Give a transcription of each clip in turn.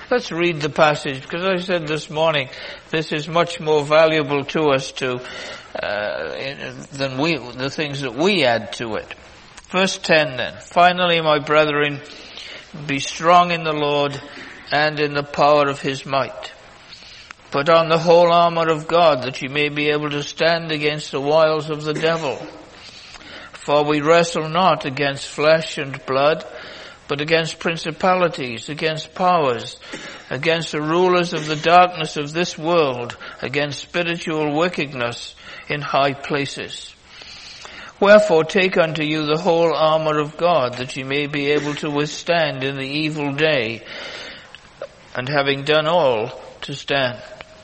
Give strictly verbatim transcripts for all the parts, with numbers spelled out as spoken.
Let's read the passage, because I said this morning, this is much more valuable to us to, uh, than we, the things that we add to it. Verse ten then. Finally, my brethren, be strong in the Lord and in the power of his might. Put on the whole armor of God, that ye may be able to stand against the wiles of the devil. For we wrestle not against flesh and blood, but against principalities, against powers, against the rulers of the darkness of this world, against spiritual wickedness in high places. Wherefore take unto you the whole armor of God, that ye may be able to withstand in the evil day, and having done all, to stand.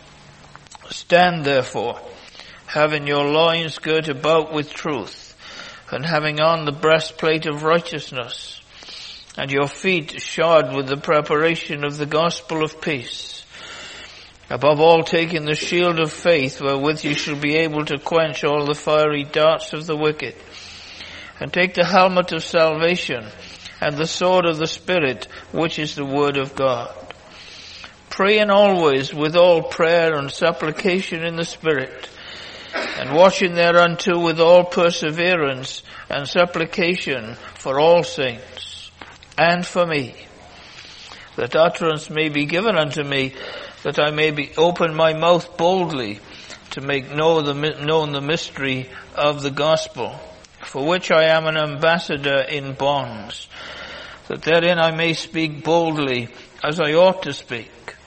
Stand therefore, having your loins girt about with truth, and having on the breastplate of righteousness, and your feet shod with the preparation of the gospel of peace. Above all, taking the shield of faith, wherewith you shall be able to quench all the fiery darts of the wicked. And take the helmet of salvation, and the sword of the Spirit, which is the word of God. Praying always with all prayer and supplication in the Spirit, and watching thereunto with all perseverance and supplication for all saints, and for me, that utterance may be given unto me, that I may be open my mouth boldly to make known the, known the mystery of the gospel, for which I am an ambassador in bonds, that therein I may speak boldly as I ought to speak.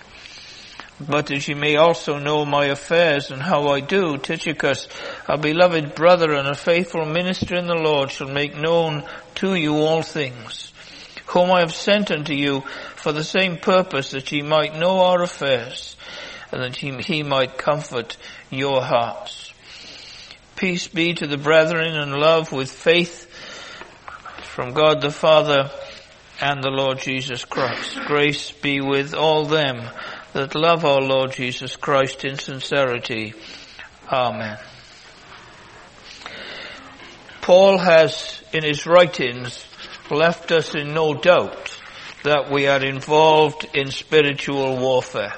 But that ye may also know my affairs and how I do, Tychicus, a beloved brother and a faithful minister in the Lord, shall make known to you all things, whom I have sent unto you for the same purpose, that ye might know our affairs, and that he, he might comfort your hearts. Peace be to the brethren, and love with faith from God the Father and the Lord Jesus Christ. Grace be with all them that love our Lord Jesus Christ in sincerity. Amen. Paul has, in his writings, left us in no doubt that we are involved in spiritual warfare.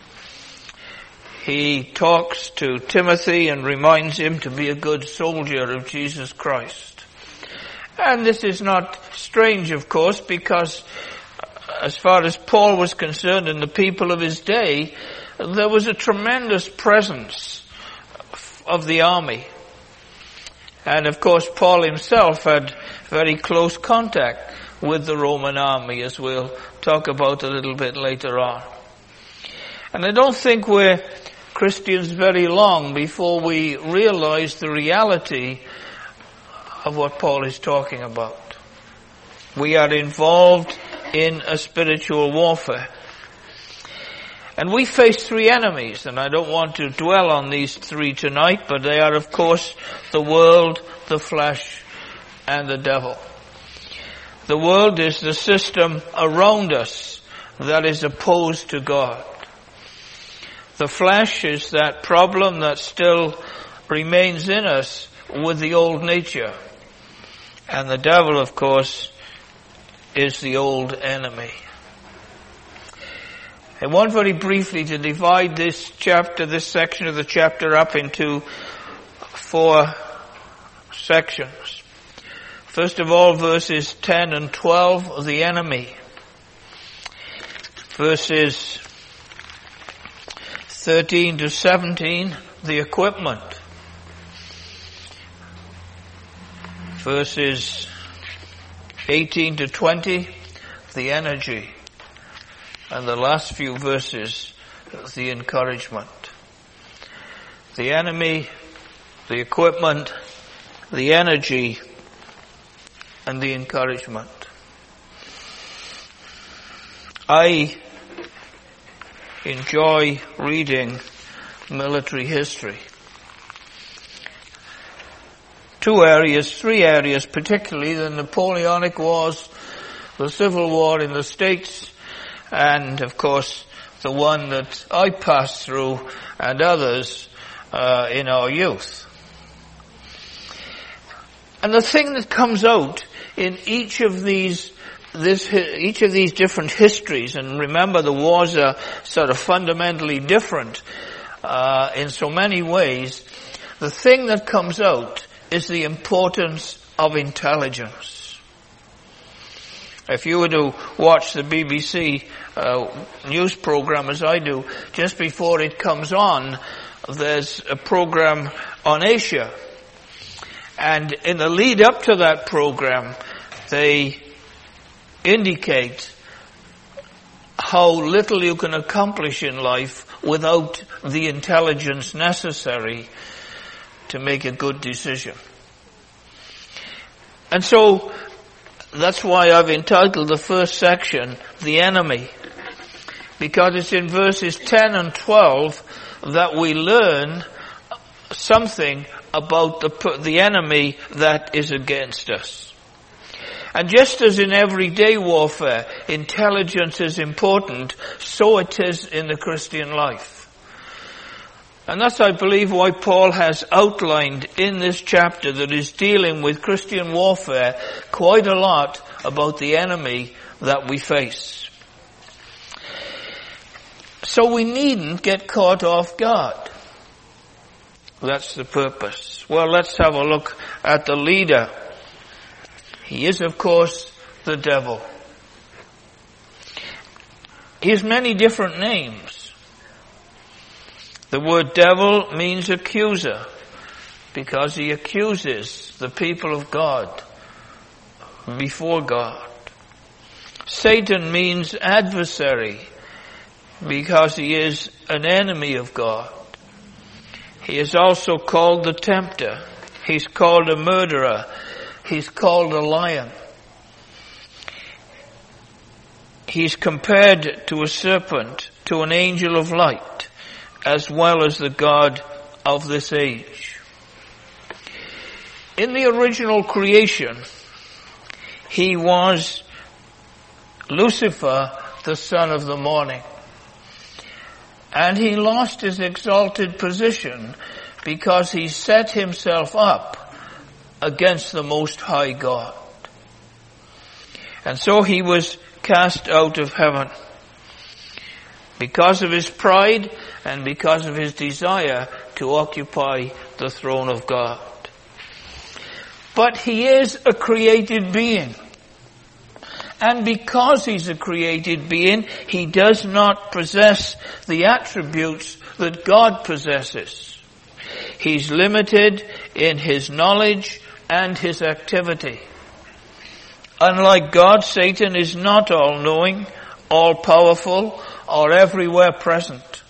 He talks to Timothy and reminds him to be a good soldier of Jesus Christ. And this is not strange, of course, because as far as Paul was concerned and the people of his day, there was a tremendous presence of the army. And of course, Paul himself had very close contact with the Roman army, as we'll talk about a little bit later on. And I don't think we're Christians very long before we realize the reality of what Paul is talking about. We are involved in a spiritual warfare. And we face three enemies, and I don't want to dwell on these three tonight, but they are, of course, the world, the flesh, and the devil. The world is the system around us that is opposed to God. The flesh is that problem that still remains in us with the old nature. And the devil, of course, is the old enemy. I want very briefly to divide this chapter, this section of the chapter up into four sections. First of all, verses ten and twelve, the enemy. Verses thirteen to seventeen, the equipment. Verses eighteen to twenty, the energy. And the last few verses, the encouragement. The enemy, the equipment, the energy, and the encouragement. I enjoy reading military history. Two areas, three areas particularly, the Napoleonic Wars, the Civil War in the States, and of course the one that I passed through and others uh, in our youth. And the thing that comes out in each of these this, each of these different histories, and remember the wars are sort of fundamentally different uh, in so many ways, the thing that comes out is the importance of intelligence. If you were to watch the B B C uh, news program as I do, just before it comes on, there's a program on Asia. And in the lead up to that program, they indicate how little you can accomplish in life without the intelligence necessary to make a good decision. And so, that's why I've entitled the first section, The Enemy. Because it's in verses ten and twelve that we learn something about the, the enemy that is against us. And just as in everyday warfare, intelligence is important, so it is in the Christian life. And that's, I believe, why Paul has outlined in this chapter that is dealing with Christian warfare quite a lot about the enemy that we face. So we needn't get caught off guard. That's the purpose. Well, let's have a look at the leader. He is, of course, the devil. He has many different names. The word devil means accuser, because he accuses the people of God before God. Satan means adversary, because he is an enemy of God. He is also called the tempter. He's called a murderer. He's called a lion. He's compared to a serpent, to an angel of light, as well as the God of this age. In the original creation, he was Lucifer, the son of the morning. And he lost his exalted position because he set himself up against the Most High God. And so he was cast out of heaven because of his pride and because of his desire to occupy the throne of God. But he is a created being. And because he's a created being, he does not possess the attributes that God possesses. He's limited in his knowledge and his activity. Unlike God, Satan is not all-knowing, all-powerful, or everywhere present.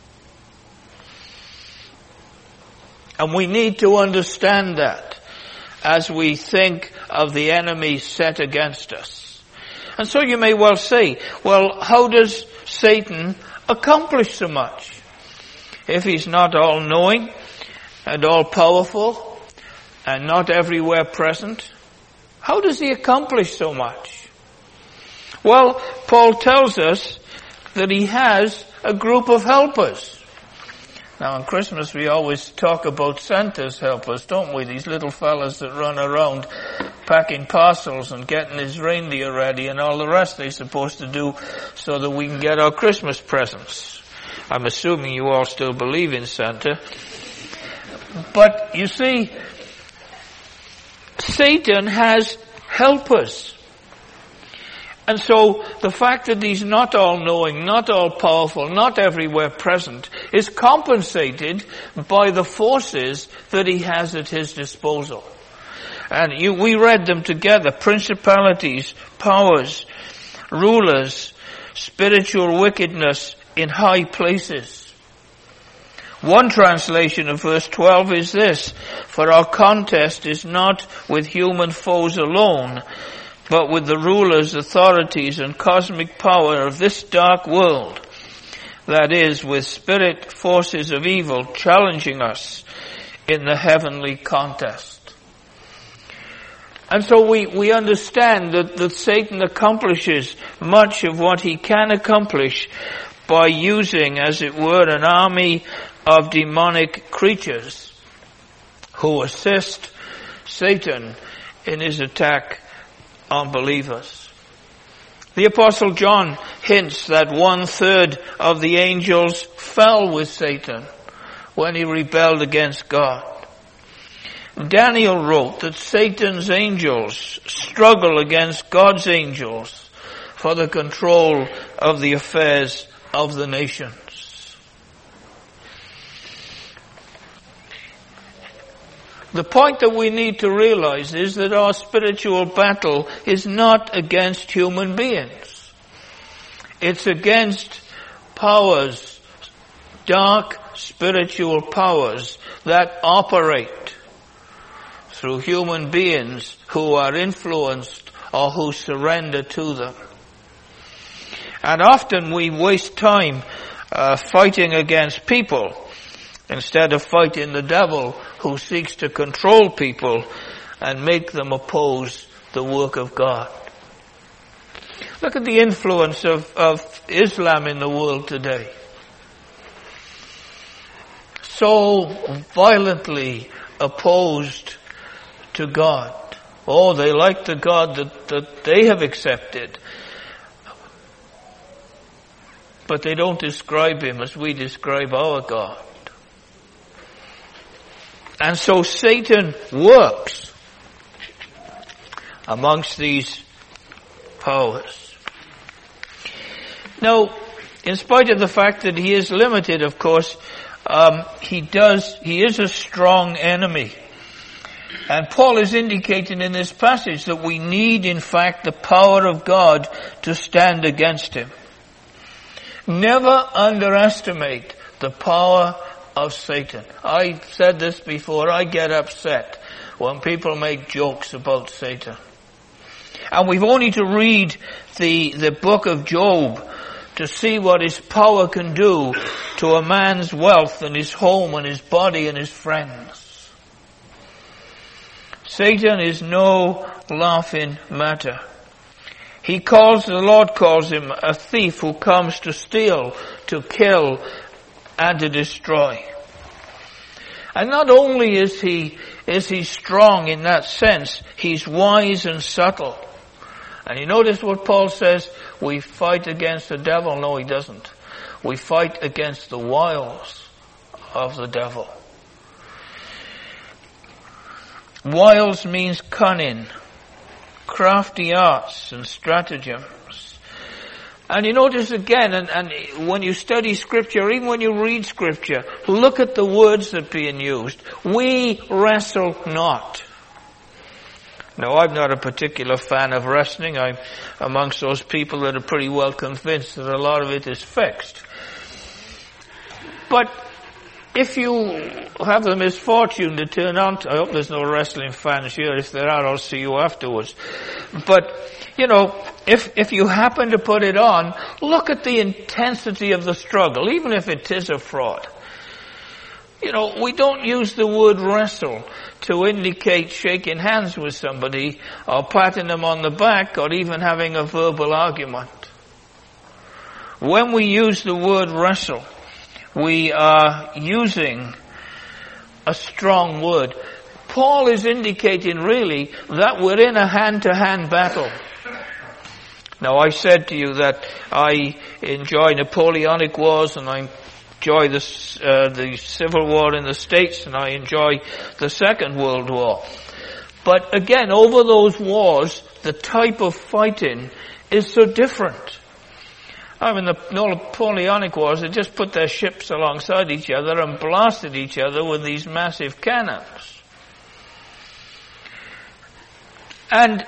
And we need to understand that as we think of the enemy set against us. And so you may well say, well, how does Satan accomplish so much? If he's not all-knowing and all-powerful and not everywhere present, how does he accomplish so much? Well, Paul tells us that he has a group of helpers. Now, on Christmas, we always talk about Santa's helpers, don't we? These little fellas that run around packing parcels and getting his reindeer ready and all the rest they're supposed to do so that we can get our Christmas presents. I'm assuming you all still believe in Santa. But, you see, Satan has helpers. And so the fact that he's not all-knowing, not all-powerful, not everywhere present is compensated by the forces that he has at his disposal. And you, we read them together: principalities, powers, rulers, spiritual wickedness in high places. One translation of verse twelve is this: for our contest is not with human foes alone, but with the rulers, authorities, and cosmic power of this dark world. That is, with spirit forces of evil challenging us in the heavenly contest. And so we, we understand that, that Satan accomplishes much of what he can accomplish by using, as it were, an army of demonic creatures who assist Satan in his attack on believers. The Apostle John hints that one third of the angels fell with Satan when he rebelled against God. Daniel wrote that Satan's angels struggle against God's angels for the control of the affairs of the nations. The point that we need to realize is that our spiritual battle is not against human beings. It's against powers, dark spiritual powers that operate through human beings who are influenced or who surrender to them. And often we waste time uh, fighting against people instead of fighting the devil who seeks to control people and make them oppose the work of God. Look at the influence of, of Islam in the world today. So violently opposed to God. Oh, they like the God that, that they have accepted. But they don't describe him as we describe our God. And so Satan works amongst these powers. Now, in spite of the fact that he is limited, of course, um, he does, he is a strong enemy. And Paul is indicating in this passage that we need, in fact, the power of God to stand against him. Never underestimate the power of Satan. I said this before, I get upset when people make jokes about Satan. And we've only to read the, the book of Job to see what his power can do to a man's wealth and his home and his body and his friends. Satan is no laughing matter. He calls, the Lord calls him a thief who comes to steal, to kill, and to destroy. And not only is he, is he strong in that sense, he's wise and subtle. And you notice what Paul says, we fight against the devil. No, he doesn't. We fight against the wiles of the devil. Wiles means cunning, crafty arts and stratagems. And you notice again, and, and when you study Scripture, even when you read Scripture, look at the words that are being used. We wrestle not. Now, I'm not a particular fan of wrestling. I'm amongst those people that are pretty well convinced that a lot of it is fixed. But if you have the misfortune to turn on, to, I hope there's no wrestling fans here. If there are, I'll see you afterwards. But, you know, if, if you happen to put it on, look at the intensity of the struggle, even if it is a fraud. You know, we don't use the word wrestle to indicate shaking hands with somebody or patting them on the back or even having a verbal argument. When we use the word wrestle, we are using a strong word. Paul is indicating really that we're in a hand-to-hand battle. Now, I said to you that I enjoy Napoleonic wars and I enjoy the, uh, the Civil War in the States and I enjoy the Second World War. But again, over those wars, the type of fighting is so different. I mean, the Napoleonic wars, they just put their ships alongside each other and blasted each other with these massive cannons. And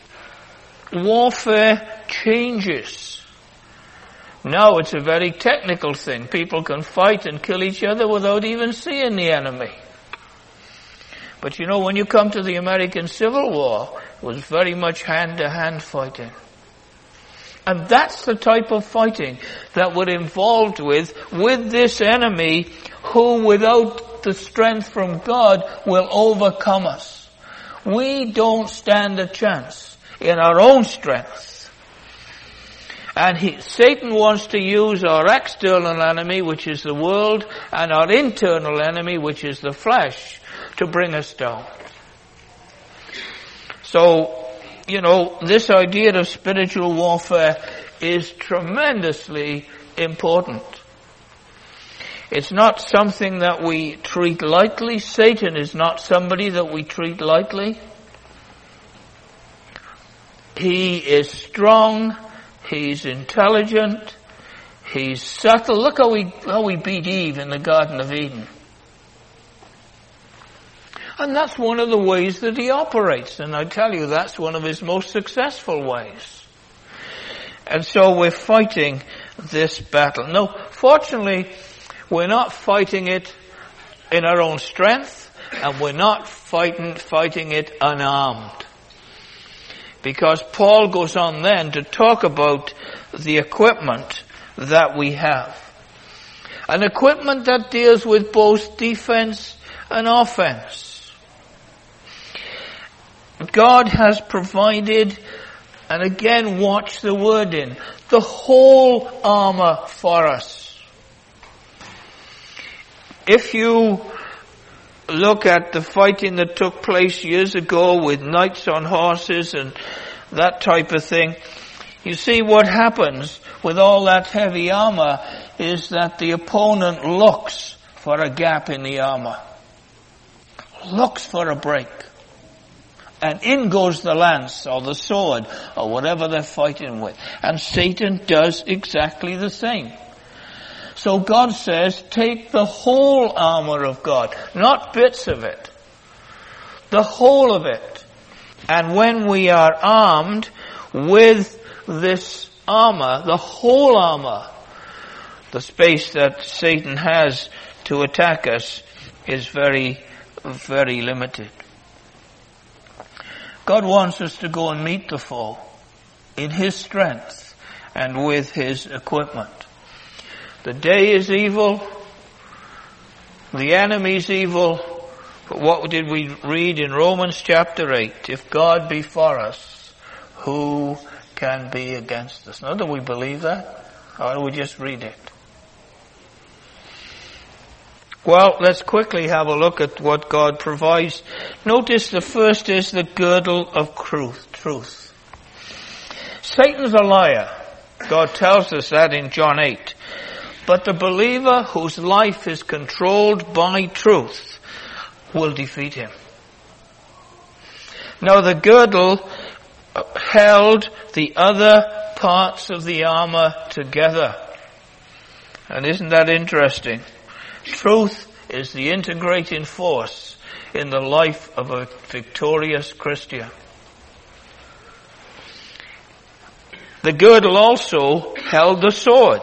warfare changes. Now it's a very technical thing. People can fight and kill each other without even seeing the enemy. But you know, when you come to the American Civil War, it was very much hand-to-hand fighting. And that's the type of fighting that we're involved with, with this enemy who, without the strength from God, will overcome us. We don't stand a chance in our own strength. And he, Satan wants to use our external enemy, which is the world, and our internal enemy, which is the flesh, to bring us down. So, you know, this idea of spiritual warfare is tremendously important. It's not something that we treat lightly. Satan is not somebody that we treat lightly. He is strong. He's intelligent. He's subtle. Look how we, how we beat Eve in the Garden of Eden. And that's one of the ways that he operates. And I tell you, that's one of his most successful ways. And so we're fighting this battle. No, fortunately, we're not fighting it in our own strength, and we're not fighting, fighting it unarmed. Because Paul goes on then to talk about the equipment that we have. An equipment that deals with both defense and offense. God has provided, and again watch the word in, the whole armor for us. If you look at the fighting that took place years ago with knights on horses and that type of thing, you see what happens with all that heavy armor is that the opponent looks for a gap in the armor, looks for a break. And in goes the lance or the sword or whatever they're fighting with. And Satan does exactly the same. So God says, take the whole armor of God, not bits of it. The whole of it. And when we are armed with this armor, the whole armor, the space that Satan has to attack us is very, very limited. God wants us to go and meet the foe in his strength and with his equipment. The day is evil. The enemy's evil. But what did we read in Romans chapter eight? If God be for us, who can be against us? Now, do we believe that? Or do we just read it? Well, let's quickly have a look at what God provides. Notice the first is the girdle of truth. Satan's a liar. God tells us that in John eight. But the believer whose life is controlled by truth will defeat him. Now the girdle held the other parts of the armor together. And isn't that interesting? Truth is the integrating force in the life of a victorious Christian. The girdle also held the sword.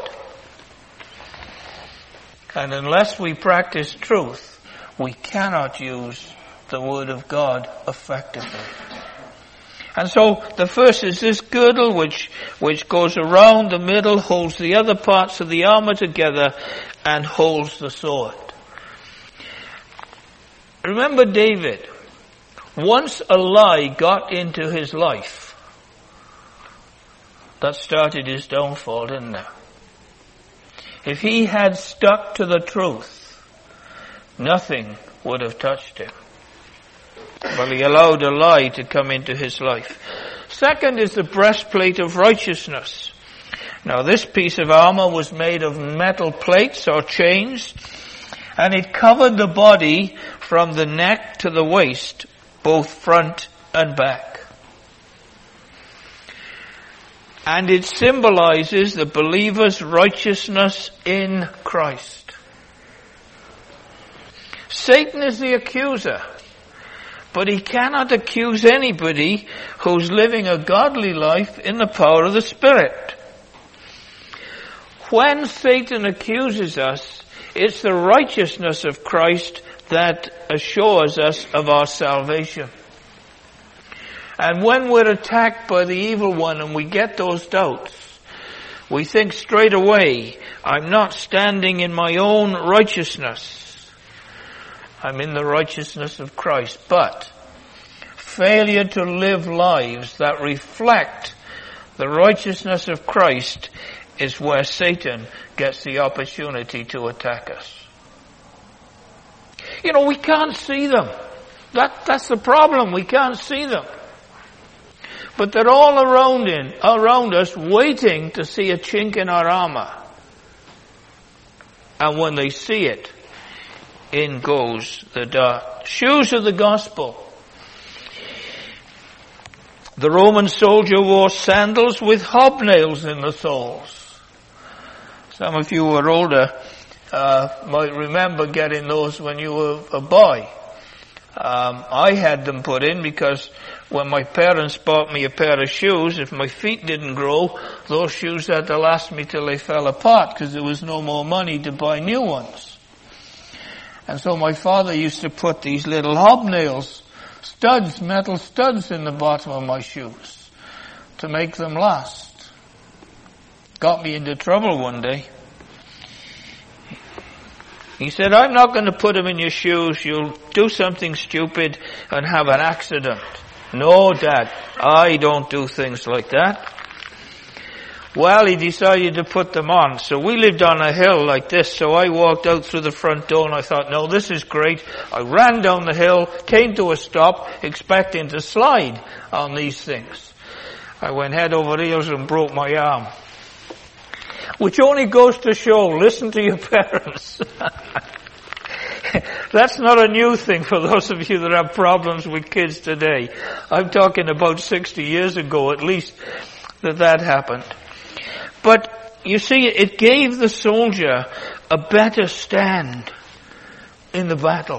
And unless we practice truth, we cannot use the Word of God effectively. And so the first is this girdle which, which goes around the middle, holds the other parts of the armor together, and holds the sword. Remember David. Once a lie got into his life, that started his downfall, didn't it? If he had stuck to the truth, nothing would have touched him. Well, he allowed a lie to come into his life. Second is the breastplate of righteousness. Now, this piece of armor was made of metal plates or chains, and it covered the body from the neck to the waist, both front and back. And it symbolizes the believer's righteousness in Christ. Satan is the accuser, but he cannot accuse anybody who's living a godly life in the power of the Spirit. When Satan accuses us, it's the righteousness of Christ that assures us of our salvation. And when we're attacked by the evil one and we get those doubts, we think straight away, I'm not standing in my own righteousness. I'm in the righteousness of Christ. But failure to live lives that reflect the righteousness of Christ is where Satan gets the opportunity to attack us. You know, we can't see them. That, that's the problem. We can't see them. But they're all around in, around us, waiting to see a chink in our armor. And when they see it, in goes the dart. Shoes of the gospel. The Roman soldier wore sandals with hobnails in the soles. Some of you who are older uh, might remember getting those when you were a boy. Um, I had them put in because when my parents bought me a pair of shoes, if my feet didn't grow, those shoes had to last me till they fell apart because there was no more money to buy new ones. And so my father used to put these little hobnails, studs, metal studs in the bottom of my shoes to make them last. Got me into trouble one day. He said, I'm not going to put them in your shoes. You'll do something stupid and have an accident. No, Dad, I don't do things like that. Well, he decided to put them on. So we lived on a hill like this. So I walked out through the front door and I thought, no, this is great. I ran down the hill, came to a stop, expecting to slide on these things. I went head over heels and broke my arm. Which only goes to show, listen to your parents. That's not a new thing for those of you that have problems with kids today. I'm talking about sixty years ago at least that that happened. But you see, it gave the soldier a better stand in the battle.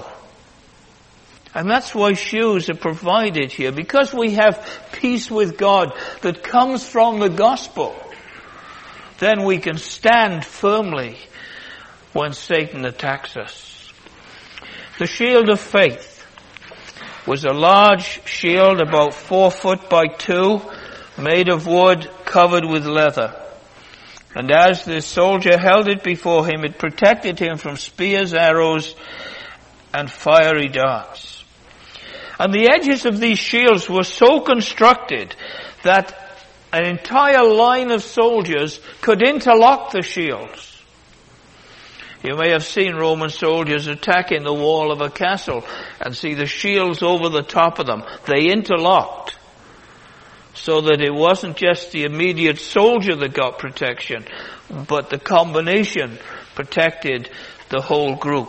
And that's why shoes are provided here, because we have peace with God that comes from the gospel. Then we can stand firmly when Satan attacks us. The shield of faith was a large shield about four foot by two, made of wood, covered with leather. And as the soldier held it before him, it protected him from spears, arrows, and fiery darts. And the edges of these shields were so constructed that an entire line of soldiers could interlock the shields. You may have seen Roman soldiers attacking the wall of a castle and see the shields over the top of them. They interlocked so that it wasn't just the immediate soldier that got protection, but the combination protected the whole group.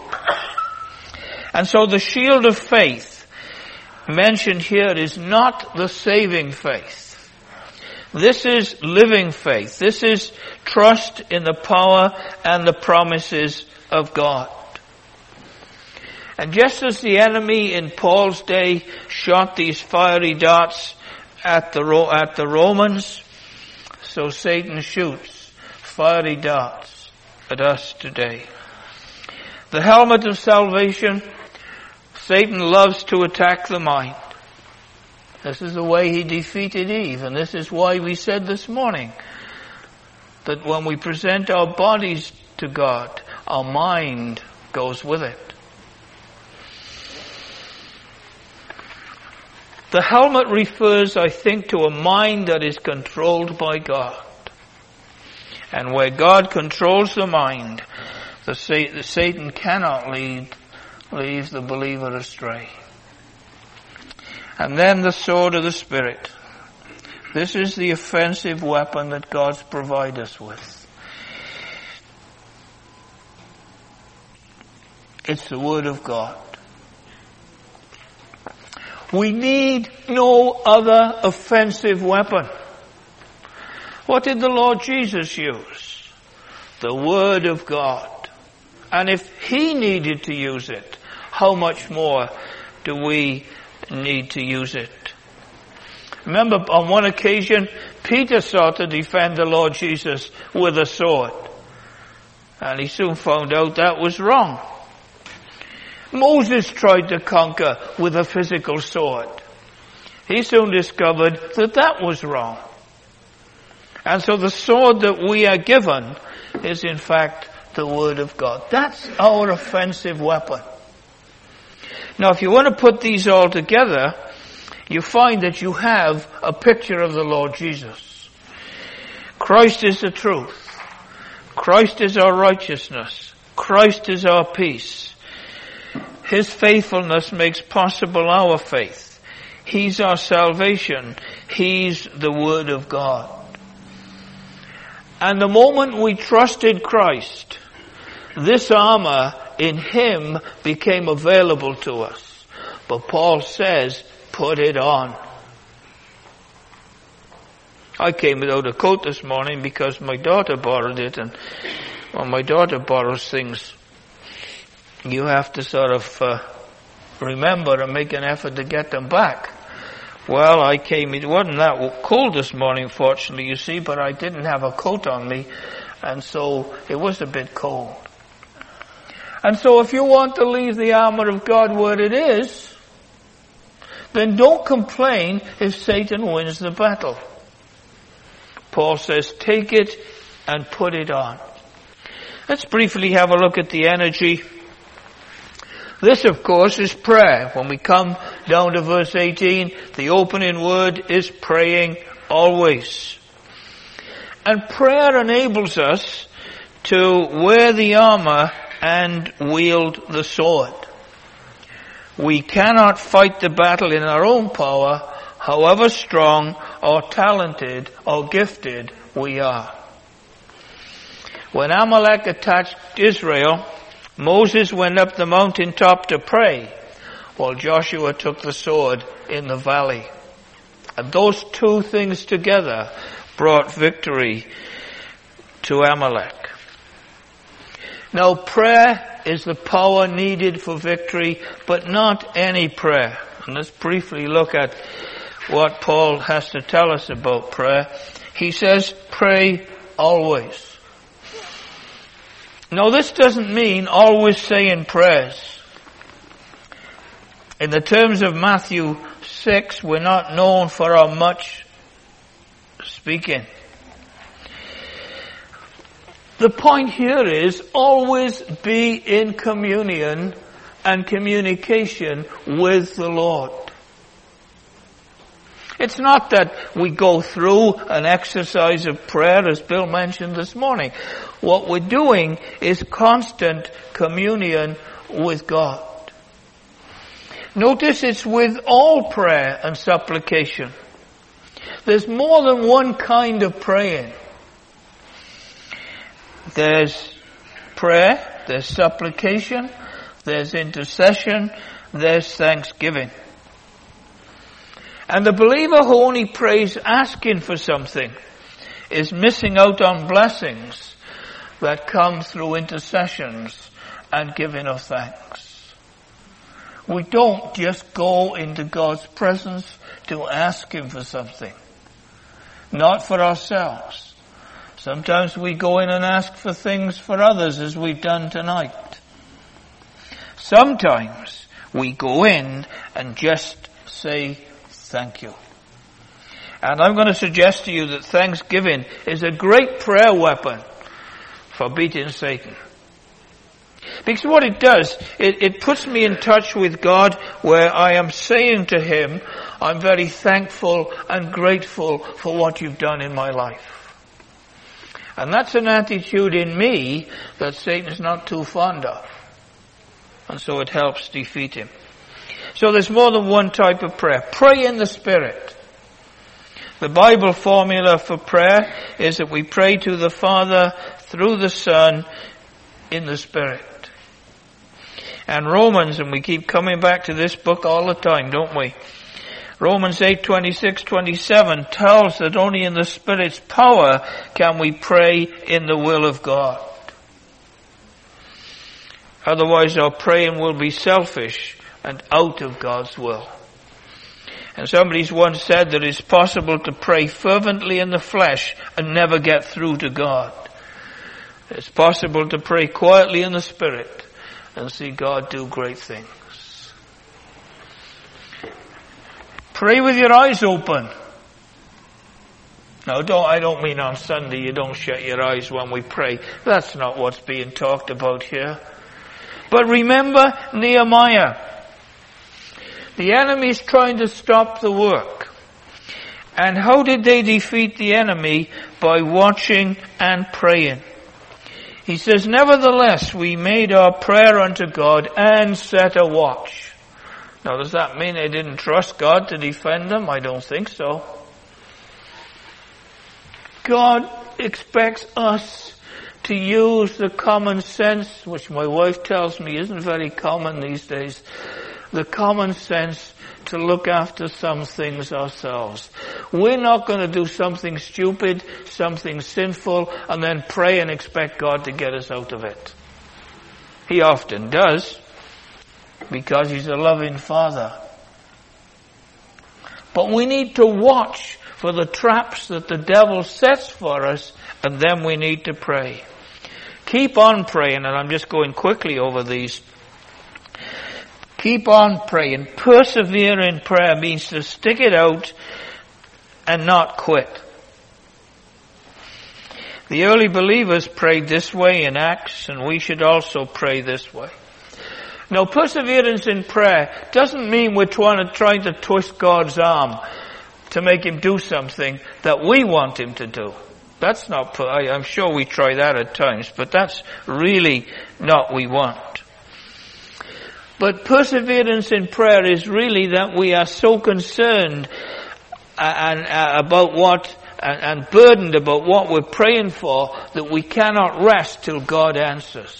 And so the shield of faith mentioned here is not the saving faith. This is living faith. This is trust in the power and the promises of God. And just as the enemy in Paul's day shot these fiery darts at the at the Romans, so Satan shoots fiery darts at us today. The helmet of salvation, Satan loves to attack the mind. This is the way he defeated Eve, and this is why we said this morning that when we present our bodies to God, our mind goes with it. The helmet refers, I think, to a mind that is controlled by God. And where God controls the mind, the Satan cannot lead, leave the believer astray. And then the sword of the Spirit. This is the offensive weapon that God's provided us with. It's the Word of God. We need no other offensive weapon. What did the Lord Jesus use? The Word of God. And if He needed to use it, how much more do we need to use it? Remember, on one occasion, Peter sought to defend the Lord Jesus with a sword. And he soon found out that was wrong. Moses tried to conquer with a physical sword. He soon discovered that that was wrong. And so the sword that we are given is in fact the Word of God. That's our offensive weapon. Now, if you want to put these all together, you find that you have a picture of the Lord Jesus. Christ is the truth. Christ is our righteousness. Christ is our peace. His faithfulness makes possible our faith. He's our salvation. He's the Word of God. And the moment we trusted Christ, this armor in Him became available to us. But Paul says, put it on. I came without a coat this morning because my daughter borrowed it, and when my daughter borrows things, you have to sort of uh, remember and make an effort to get them back. Well, I came, it wasn't that cold this morning, fortunately, you see, but I didn't have a coat on me, and so it was a bit cold. And so if you want to leave the armor of God where it is, then don't complain if Satan wins the battle. Paul says, take it and put it on. Let's briefly have a look at the energy. This, of course, is prayer. When we come down to verse eighteen, the opening word is praying always. And prayer enables us to wear the armor and wield the sword. We cannot fight the battle in our own power, however strong or talented or gifted we are. When Amalek attacked Israel, Moses went up the mountaintop to pray, while Joshua took the sword in the valley. And those two things together brought victory to Amalek. Now, prayer is the power needed for victory, but not any prayer. And let's briefly look at what Paul has to tell us about prayer. He says, pray always. Now, this doesn't mean always saying prayers. In the terms of Matthew six, we're not known for our much speaking. The point here is always be in communion and communication with the Lord. It's not that we go through an exercise of prayer, as Bill mentioned this morning. What we're doing is constant communion with God. Notice it's with all prayer and supplication. There's more than one kind of praying. There's prayer, there's supplication, there's intercession, there's thanksgiving. And the believer who only prays asking for something is missing out on blessings that come through intercessions and giving of thanks. We don't just go into God's presence to ask Him for something. Not for ourselves. Sometimes we go in and ask for things for others, as we've done tonight. Sometimes we go in and just say thank you. And I'm going to suggest to you that thanksgiving is a great prayer weapon for beating Satan. Because what it does, it, it puts me in touch with God, where I am saying to Him, I'm very thankful and grateful for what you've done in my life. And that's an attitude in me that Satan's not too fond of. And so it helps defeat him. So there's more than one type of prayer. Pray in the Spirit. The Bible formula for prayer is that we pray to the Father through the Son in the Spirit. And Romans, and we keep coming back to this book all the time, don't we? Romans eight, twenty-six, twenty-seven tells that only in the Spirit's power can we pray in the will of God. Otherwise our praying will be selfish and out of God's will. And somebody's once said that it's possible to pray fervently in the flesh and never get through to God. It's possible to pray quietly in the Spirit and see God do great things. Pray with your eyes open. Now, don't, I don't mean on Sunday you don't shut your eyes when we pray. That's not what's being talked about here. But remember Nehemiah. The enemy's trying to stop the work. And how did they defeat the enemy? By watching and praying. He says, nevertheless, we made our prayer unto God and set a watch. Now, does that mean they didn't trust God to defend them? I don't think so. God expects us to use the common sense, which my wife tells me isn't very common these days, the common sense to look after some things ourselves. We're not going to do something stupid, something sinful, and then pray and expect God to get us out of it. He often does, because He's a loving Father. But we need to watch for the traps that the devil sets for us, and then we need to pray. Keep on praying, and I'm just going quickly over these. Keep on praying. Persevere in prayer means to stick it out and not quit. The early believers prayed this way in Acts, and we should also pray this way. Now, perseverance in prayer doesn't mean we're trying to, trying to twist God's arm to make Him do something that we want Him to do. That's not, I, I'm sure we try that at times, but that's really not what we want. But perseverance in prayer is really that we are so concerned and, uh, about what, and, and burdened about what we're praying for that we cannot rest till God answers.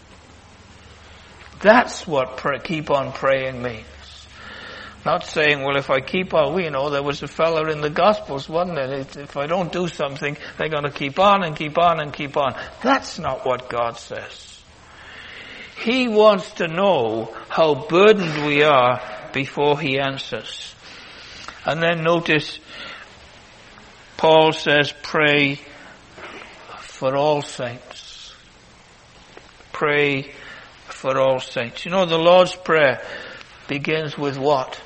That's what pray, keep on praying means. Not saying, well, if I keep on, you know, there was a fellow in the Gospels, wasn't it? If I don't do something, they're going to keep on and keep on and keep on. That's not what God says. He wants to know how burdened we are before He answers. And then notice, Paul says, pray for all saints. Pray for all saints. You know, the Lord's Prayer begins with what?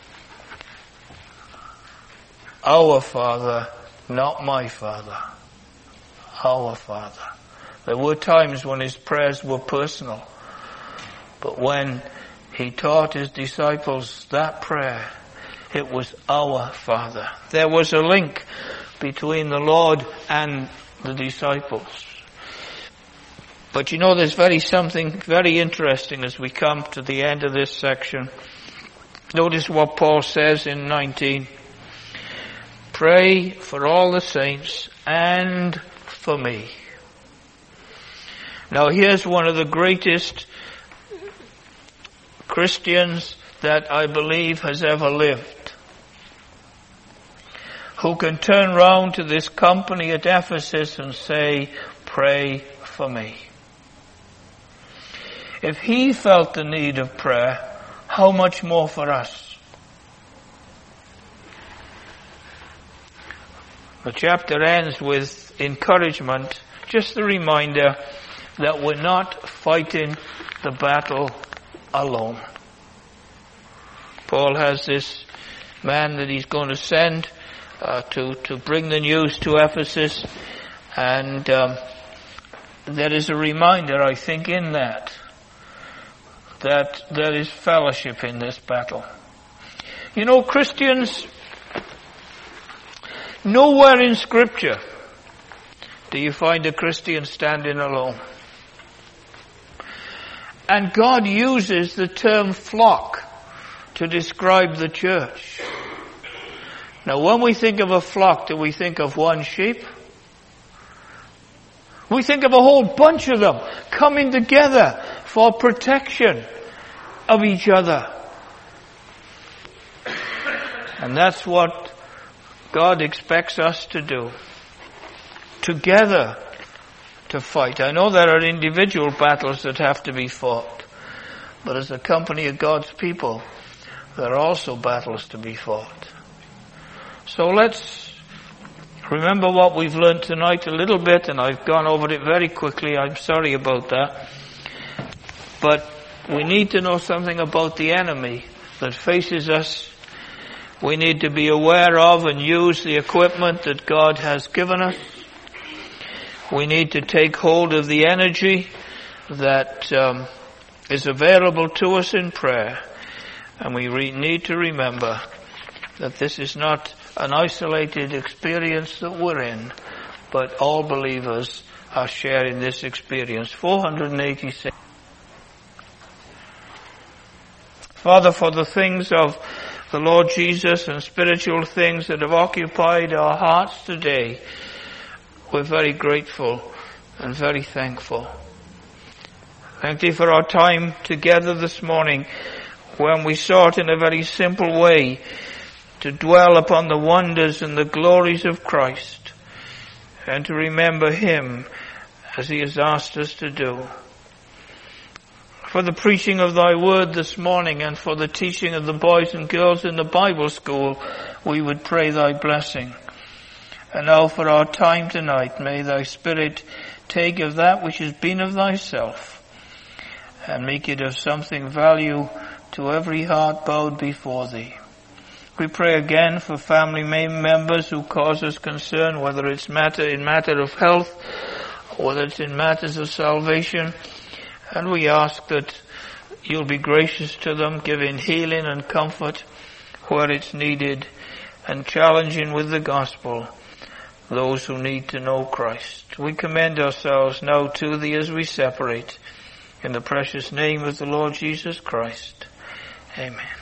Our Father, not my Father. Our Father. There were times when His prayers were personal. But when He taught His disciples that prayer, it was our Father. There was a link between the Lord and the disciples. But you know, there's very something very interesting as we come to the end of this section. Notice what Paul says in nineteen. Pray for all the saints and for me. Now here's one of the greatest Christians that I believe has ever lived, who can turn round to this company at Ephesus and say, pray for me. If he felt the need of prayer, how much more for us? The chapter ends with encouragement, just the reminder that we're not fighting the battle alone. Paul has this man that he's going to send uh, to to bring the news to Ephesus, and um, there is a reminder, I think, in that that there is fellowship in this battle. You know, Christians, nowhere in Scripture do you find a Christian standing alone. And God uses the term flock to describe the church. Now, when we think of a flock, do we think of one sheep? We think of a whole bunch of them coming together for protection of each other. And that's what God expects us to do. Together to fight. I know there are individual battles that have to be fought, but as a company of God's people, there are also battles to be fought. So let's remember what we've learned tonight a little bit, and I've gone over it very quickly. I'm sorry about that. But we need to know something about the enemy that faces us. We need to be aware of and use the equipment that God has given us. We need to take hold of the energy that um, is available to us in prayer. And we re- need to remember that this is not an isolated experience that we're in, but all believers are sharing this experience. four hundred eighty-six. Father, for the things of the Lord Jesus and spiritual things that have occupied our hearts today, we're very grateful and very thankful. Thank Thee for our time together this morning, when we sought in a very simple way to dwell upon the wonders and the glories of Christ, and to remember Him as He has asked us to do. For the preaching of Thy word this morning, and for the teaching of the boys and girls in the Bible school, we would pray Thy blessing. And now for our time tonight, may Thy Spirit take of that which has been of Thyself, and make it of something value to every heart bowed before Thee. We pray again for family members who cause us concern, whether it's matter in matter of health, or whether it's in matters of salvation. And we ask that You'll be gracious to them, giving healing and comfort where it's needed, and challenging with the gospel those who need to know Christ. We commend ourselves now to Thee as we separate. In the precious name of the Lord Jesus Christ. Amen.